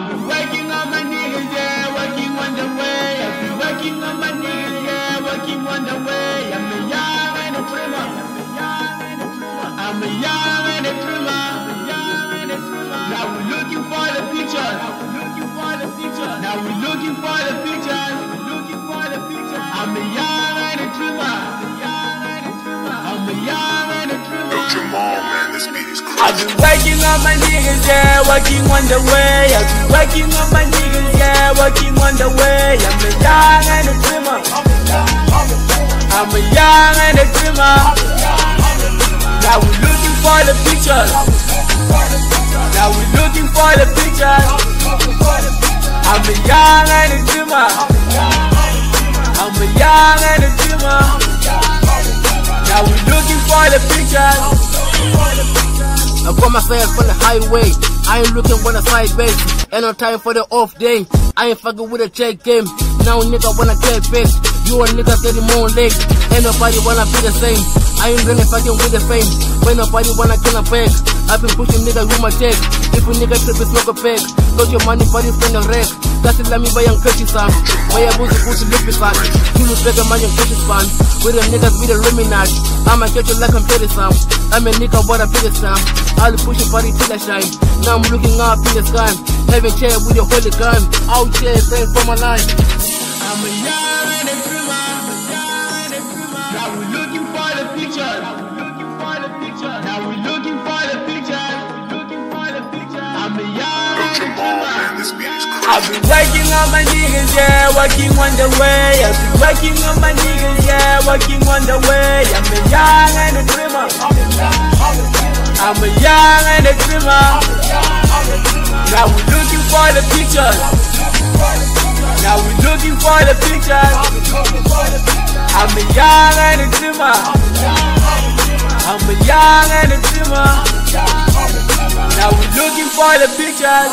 I've been working on my niggas, yeah, working on the way. I've been working on my niggas, yeah, working on the way. I'm a young and a dreamer. I'm a young and a dreamer. Now we're looking for the pictures. Now we're looking for the pictures. I'm a young and a dreamer. I'm a young and a dreamer. Yo, Jamal, man, this beat is crazy. I've been working on my niggas, yeah, working on the way. I've been working on my niggas, yeah, working on the way. I'm a young and a dreamer. I'm a young and a dreamer. Now we're looking for the pictures. Now we're looking for the pictures. I'm a young and a dreamer. I'm a young and a dreamer. Now we're looking for the pictures. I got myself on the highway. I ain't looking for the side base. Ain't no time for the off day. I ain't fucking with a check game. Now nigga wanna get paid. You a nigga getting more legs. Ain't nobody wanna be the same. I ain't really fucking with the fame. When nobody wanna kill a bag. I've been pushing nigga with my check. If a nigga trip is smoke a pack. Got your money body spend a wreck. That's it, let me buy young cushy son. Buy a boozy lippy son. You look like a man young cushy son. With the niggas with the Illuminati. I'ma get you like I'm petty son. I'm a nigga what a biggest son. I'll push your body till I shine. Now I'm looking up in the sky. Having chair with your holy gun. Out here praying for my life. I'm a young and a dreamer. Now we're looking for the pictures. Now we're looking for the pictures. I'm a young Yo, and a Jamal, dreamer. man, this beat is crazy. I've been working on my niggas, yeah, working on the way. I've been working on my niggas, yeah, working on the way. I'm a young and a dreamer. I'm a young and a dreamer. Now we're looking for the pictures. Now we're looking for the pictures. I'm a young and a dreamer. I'm a young and a dreamer. Now we're looking for the pictures.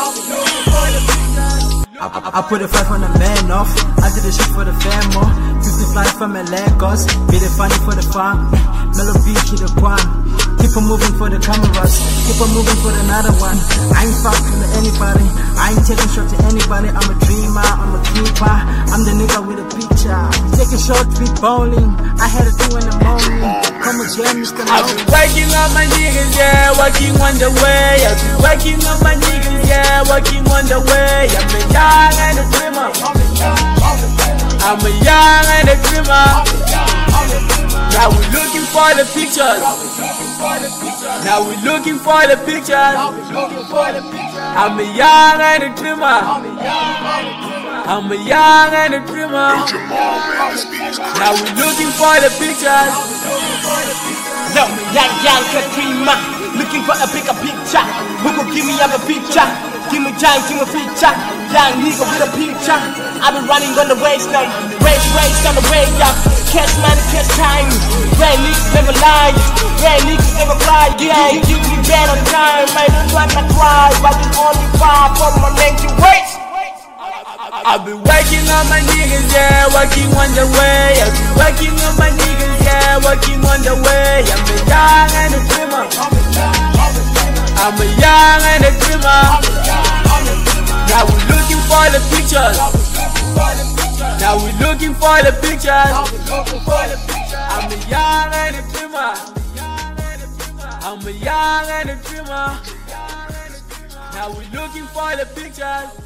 I put a 500 man off. I did the shit for the fam more. 50 flies from Lagos. Be the funny for the farm. Mellow beat, keep the quan. Keep on moving for the cameras. Keep on moving for another one. I ain't fucking to anybody. I ain't taking shots to anybody. I'm a dreamer, I'm a keeper. I'm the nigga with a picture. Taking shots with bowling. I had to do in the morning. Come again, Mr. I've been working on my niggas, yeah, working on the way. I've been working on my niggas, yeah, working on the way. I'm a young and a dreamer. I'm a young and a dreamer. Now we're looking for the pictures. Now we're looking for the pictures. I'm a young and a dreamer. I'm a young and a dreamer. Yo, Jamal, man, this beat is crazy. Now we're looking for the pictures. Yo, young dreamer, looking for a bigger picture. Who could give me up a picture? Give me time, give me feature. Young nigga with a picture. I've been running on the race now. Race on the way up. Catch money, catch time. Red niggas never lie. Red niggas never fly. Yeah, you be bad on time. I look like I cry, but it's only far from my name to waste. I've been working on my niggas, yeah, working on the way. I've been working on my niggas, yeah, working on the way. I'm a young and a dreamer. I'm a young and a dreamer. Now we're looking for the pictures. Now we're looking for the pictures. I'm a young and a dreamer. I'm a young and a dreamer. Now we're looking for the pictures.